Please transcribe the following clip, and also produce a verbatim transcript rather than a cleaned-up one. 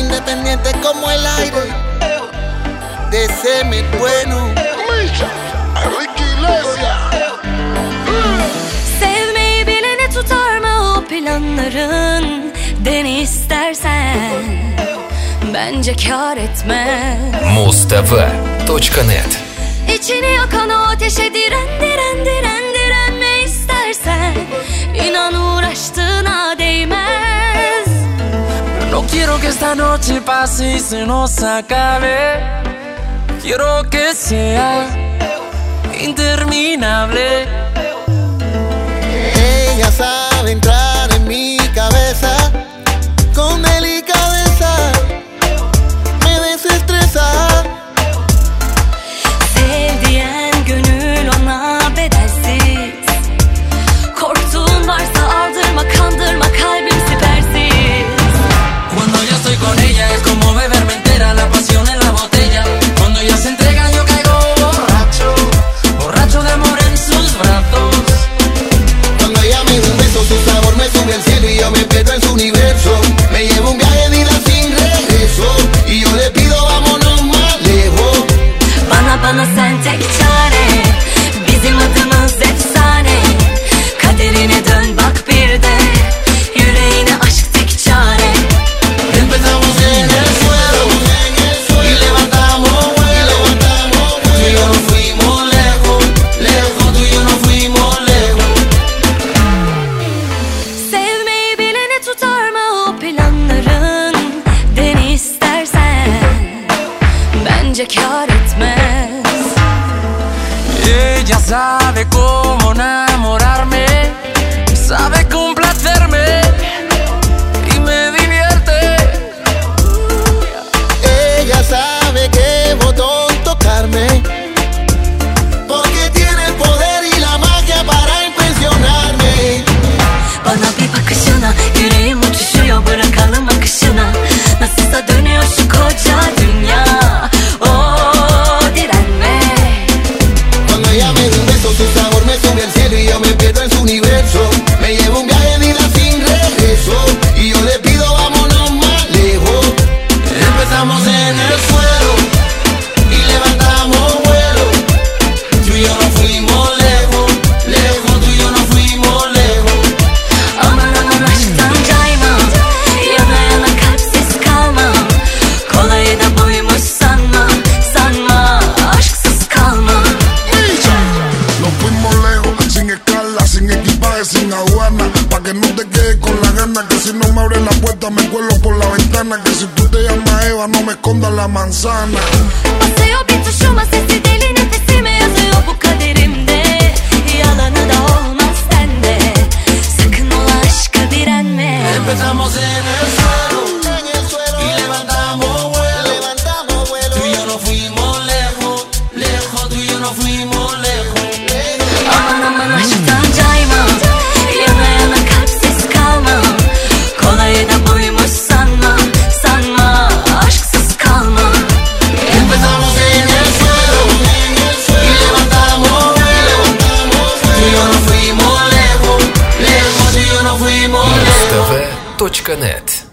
independiente como el aire. Deseame bueno. Enrique Iglesias. Sevmeyi bileni tutar mı o planların? Deni istersen bence kâr etmez. Mustafa nokta net. İçini yakan o ateşe diren diren diren direnme istersen İnan uğraştığına değmez. No quiero que esta noche pase y se nos acabe. Quiero que sea interminable. Ella sabe entrar en mi cabeza con delicadeza, me desestresa. Sevdiğin gönül ona bedelsiz. Korktuğun varsa ardırma kandırma kalbim sipersiz. Cuando yo estoy con ella es como beberme entera la pasión en la botella. Cuando ella se entrega yo caigo borracho, borracho de amor en sus brazos. Cuando ella me da un beso, su sabor me sube al cielo y yo me pierdo en su universo. Me llevo un viaje de ida sin regreso y yo le pido vámonos más lejos. Bana bana sen tek çare, bizim adımız efsane. Kaderine dön bak bir de, yüreğine aşk tek çare. Empezamos en el suelo y levantamos vuelo. Tú y yo nos fuimos lejos, lejos, tú y yo nos fuimos lejos. Sevmeyi bileni tutar mı o planların? Deni istersen bence kâr etmez. Ella sabe cómo enamorarme, sabe complacerme y me divierte. Ella sabe qué botón tocarme, porque tiene el poder y la magia para impresionarme. Bana bir bakışına yüreğim uçuşuyor, bırakalım akışına. Nasılsa dönüyor şu koca dünya. Oh direnme. Cuando ella me da un beso, su sabor me sube al cielo y yo me pierdo en su universo. Me llevo un viaje de ida sin regreso y yo le pido vámonos más lejos. Empezamos en el suelo y levantamos vuelo. Tú y yo nos fuimos lejos, lejos, tú y yo nos fuimos lejos. Aman aman aşktan cayma, yana yana kalpsiz kalma. Kolayı da buymuş sanma, sanma aşksız kalma. Nos fuimos lejos, sin escala, sin equipaje, sin aduana. Pa' que no te quedes con la gana, que si no me abres la puerta me cuelo por la ventana. Que si tú te llamas Eva no me escondas la manzana. Basıyor bir tuşuma, sesi deli nefesime yazıyor bu kaderimde. Yalanı da olmaz sende, sakın ola aşka direnme. Empezamos en el suelo En el suelo y levantamos vuelo. levantamos vuelo. Tú y yo nos fuimos lejos, lejos, tú y yo nos fuimos lejos. Aman aman aşktan cayma, yana yana kalpsiz kalma. Kolayı da buymuş sanma, sanma aşksız kalma. Empezamos en el suelo y levantamos vuelo. Tú y yo nos fuimos lejos, lejos, tú y yo nos fuimos lejos. Mustafa nokta net.